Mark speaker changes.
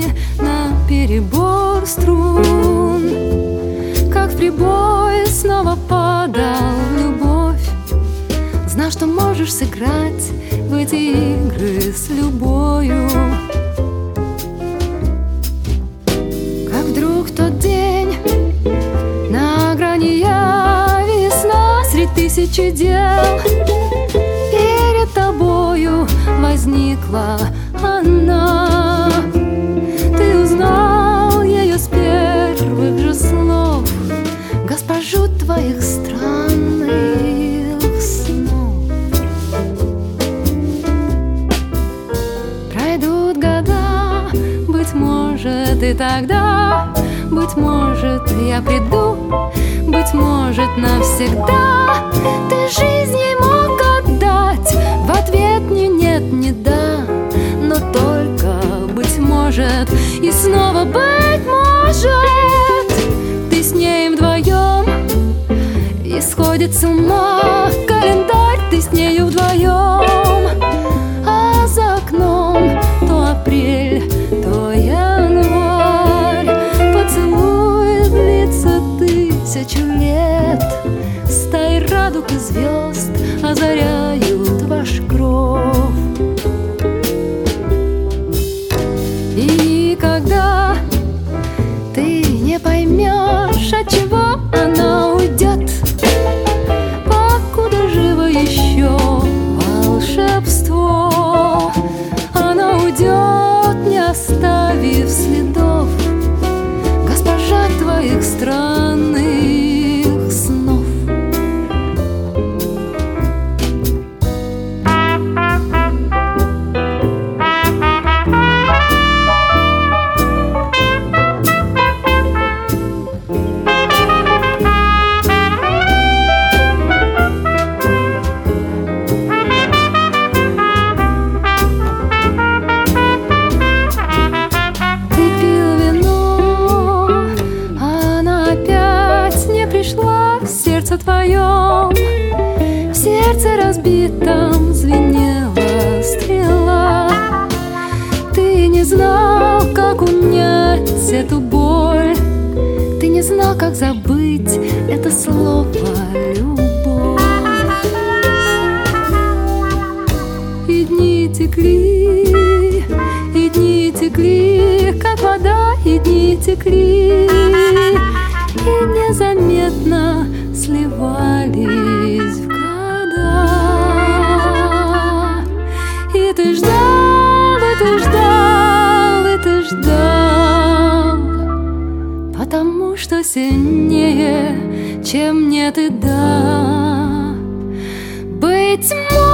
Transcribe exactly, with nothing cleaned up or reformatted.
Speaker 1: ладони на перебор струн, как в прибой снова падал в любовь. Знал, что можешь сыграть в эти игры с любою. Как вдруг в тот день на грани я, весна средь тысячи дел, перед тобою возникла она. Ты узнал ее с первых же слов, госпожу твоих странных снов. Пройдут года, быть может, и тогда, быть может, я приду, быть может, навсегда. Ты жизнь ей мог отдать, в ответ ни нет, ни да, но только, быть может, и снова, быть может, ты с ней вдвоем. И сходит с ума календарь, ты с нею вдвоем. А за окном то апрель, то январь. Поцелуй длится тысячу лет, стаи радуг и звезд озаряют ваш кров. И когда ты не поймешь, от чего она уйдет, покуда живо еще волшебство, она уйдет, не оставив следов, госпожа твоих странных снов. В твоем сердце разбитом звенела стрела. Ты не знал, как унять эту боль, ты не знал, как забыть это слово «любовь». И дни текли, и дни текли, как вода, и дни текли, и незаметно сливались в года. И ты ждал, и ты ждал, и ты ждал, потому что сильнее, чем нет и да, быть может.